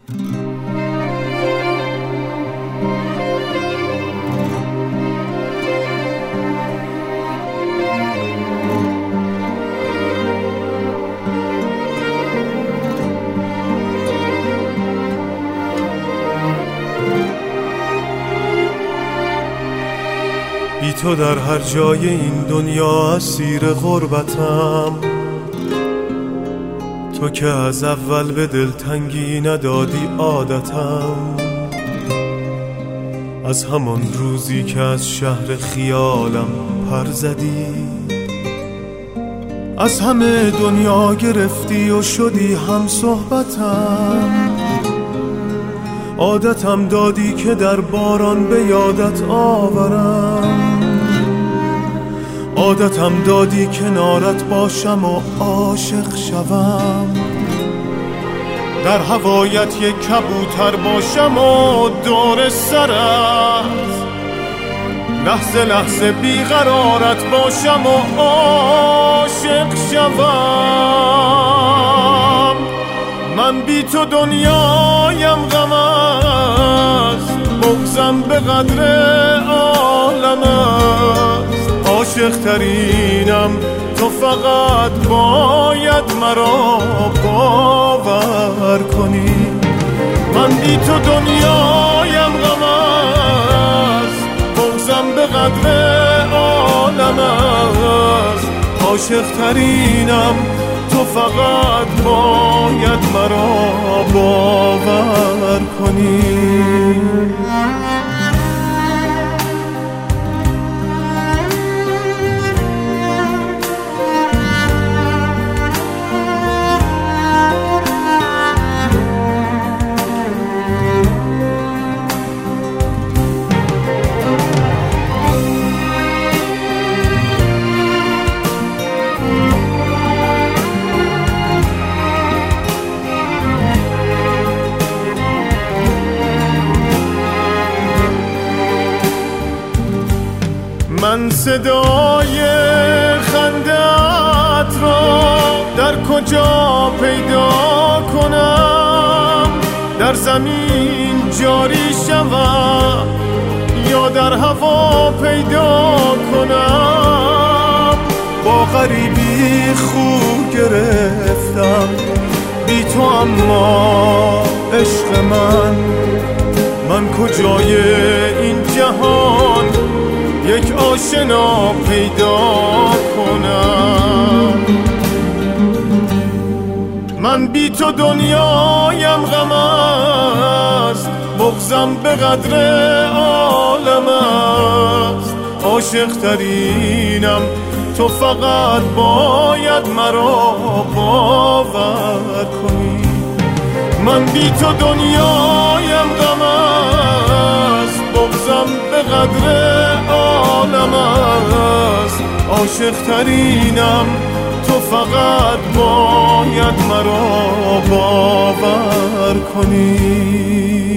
بی تو در هر جای این دنیا اسیر غربتم، تو که از اول به دلتنگی ندادی عادتم. از همان روزی که از شهر خیالم پر زدی، از همه دنیا گرفتی و شدی هم صحبتم. عادتم دادی که در باران به یادت آورم، عادتم دادی کنارت باشم و عاشق شوم. در هوایت یک کبوتر باشم و دور سرت، لحظه لحظه بیقرارت باشم و عاشق شوم. من بی تو دنیایم غم است، بغضم به قدر عالم است. عاشق ترینم تو فقط باید مرا باور کنی. من بی تو دنیایم غم است، بغضم به قدر عالم است. عاشق ترینم تو فقط باید مرا باور کنی. من صدای خنده‌ات را در کجا پیدا کنم؟ در زمین جاری شوم یا در هوا پیدا کنم؟ با غریبی خو گرفتم بی تو، اما عشق من کجای این جهان یک آشنا پیدا کنم؟ من بی تو دنیایم غم است، بغضم به قدر عالم است. عاشق ترینم تو فقط باید مرا باور کنی. من بی تو دنیایم غم است، بغضم به قدر عالم است. عاشق ترینم تو فقط باید مرا باور کنی.